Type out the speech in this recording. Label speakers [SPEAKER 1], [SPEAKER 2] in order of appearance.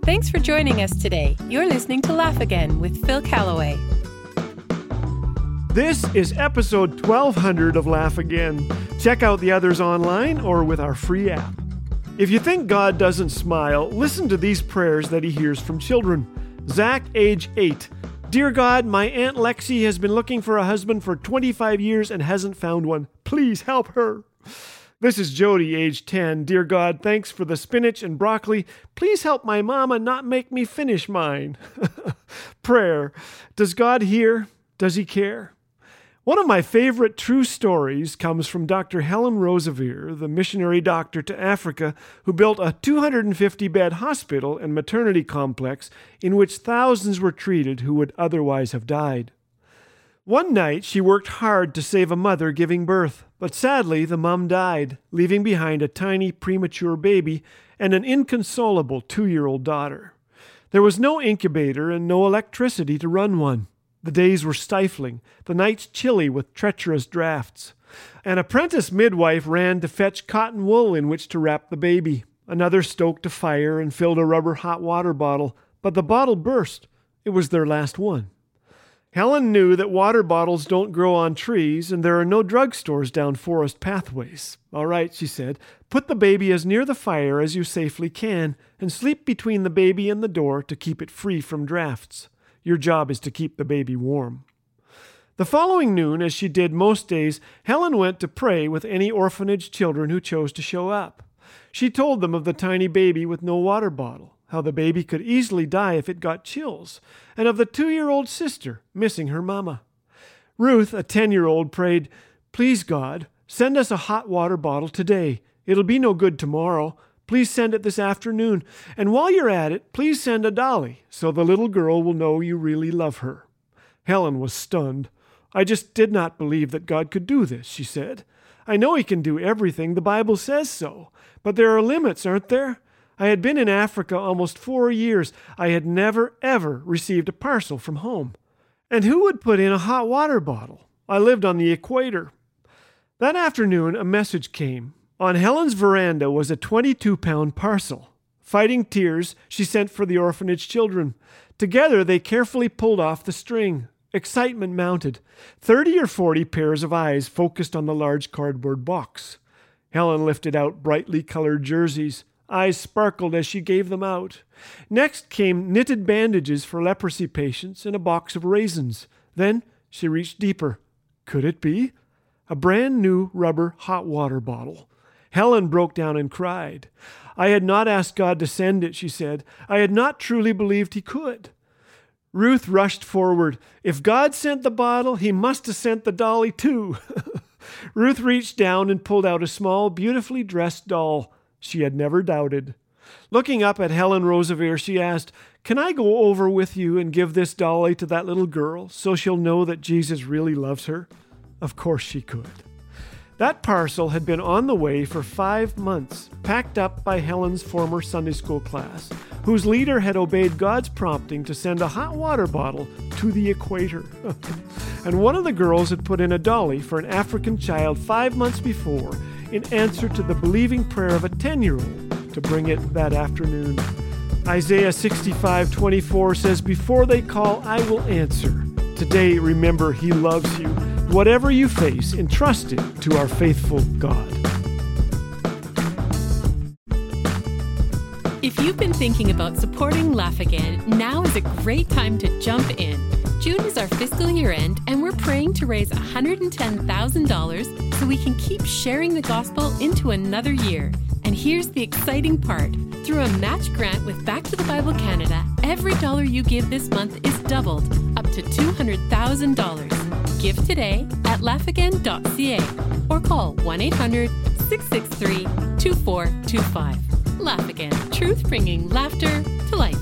[SPEAKER 1] Thanks for joining us today. You're listening to Laugh Again with Phil Callaway.
[SPEAKER 2] This is episode 1200 of Laugh Again. Check out the others online or with our free app. If you think God doesn't smile, listen to these prayers that he hears from children. Zach, age 8. Dear God, my Aunt Lexi has been looking for a husband for 25 years and hasn't found one. Please help her. This is Jody, age 10. Dear God, thanks for the spinach and broccoli. Please help my mama not make me finish mine. Prayer. Does God hear? Does he care? One of my favorite true stories comes from Dr. Helen Roseveare, the missionary doctor to Africa who built a 250-bed hospital and maternity complex in which thousands were treated who would otherwise have died. One night, she worked hard to save a mother giving birth, but sadly, the mom died, leaving behind a tiny premature baby and an inconsolable 2-year-old daughter. There was no incubator and no electricity to run one. The days were stifling, the nights chilly with treacherous drafts. An apprentice midwife ran to fetch cotton wool in which to wrap the baby. Another stoked a fire and filled a rubber hot water bottle, but the bottle burst. It was their last one. Helen knew that water bottles don't grow on trees and there are no drugstores down forest pathways. All right, she said, put the baby as near the fire as you safely can and sleep between the baby and the door to keep it free from drafts. Your job is to keep the baby warm. The following noon, as she did most days, Helen went to pray with any orphanage children who chose to show up. She told them of the tiny baby with no water bottle, how the baby could easily die if it got chills, and of the 2-year-old sister missing her mama. Ruth, a 10-year-old, prayed, Please, God, send us a hot water bottle today. It'll be no good tomorrow. Please send it this afternoon. And while you're at it, please send a dolly so the little girl will know you really love her. Helen was stunned. I just did not believe that God could do this, she said. I know he can do everything. The Bible says so. But there are limits, aren't there? I had been in Africa almost 4 years. I had never, ever received a parcel from home. And who would put in a hot water bottle? I lived on the equator. That afternoon, a message came. On Helen's veranda was a 22-pound parcel. Fighting tears, she sent for the orphanage children. Together, they carefully pulled off the string. Excitement mounted. 30 or 40 pairs of eyes focused on the large cardboard box. Helen lifted out brightly colored jerseys. Eyes sparkled as she gave them out. Next came knitted bandages for leprosy patients and a box of raisins. Then she reached deeper. Could it be? A brand new rubber hot water bottle. Helen broke down and cried. I had not asked God to send it, she said. I had not truly believed he could. Ruth rushed forward. If God sent the bottle, he must have sent the dolly too. Ruth reached down and pulled out a small, beautifully dressed doll. She had never doubted. Looking up at Helen Roseveare, she asked, Can I go over with you and give this dolly to that little girl so she'll know that Jesus really loves her? Of course she could. That parcel had been on the way for 5 months, packed up by Helen's former Sunday school class, whose leader had obeyed God's prompting to send a hot water bottle to the equator. And one of the girls had put in a dolly for an African child 5 months before in answer to the believing prayer of a 10-year-old to bring it that afternoon. Isaiah 65:24 says, Before they call, I will answer. Today, remember, he loves you. Whatever you face, entrust it to our faithful God.
[SPEAKER 1] If you've been thinking about supporting Laugh Again, now is a great time to jump in. June is our fiscal year end, and we're praying to raise $110,000 so we can keep sharing the gospel into another year. And here's the exciting part. Through a match grant with Back to the Bible Canada, every dollar you give this month is doubled, up to $200,000. Give today at laughagain.ca or call 1-800-663-2425. Laugh Again, truth bringing laughter to life.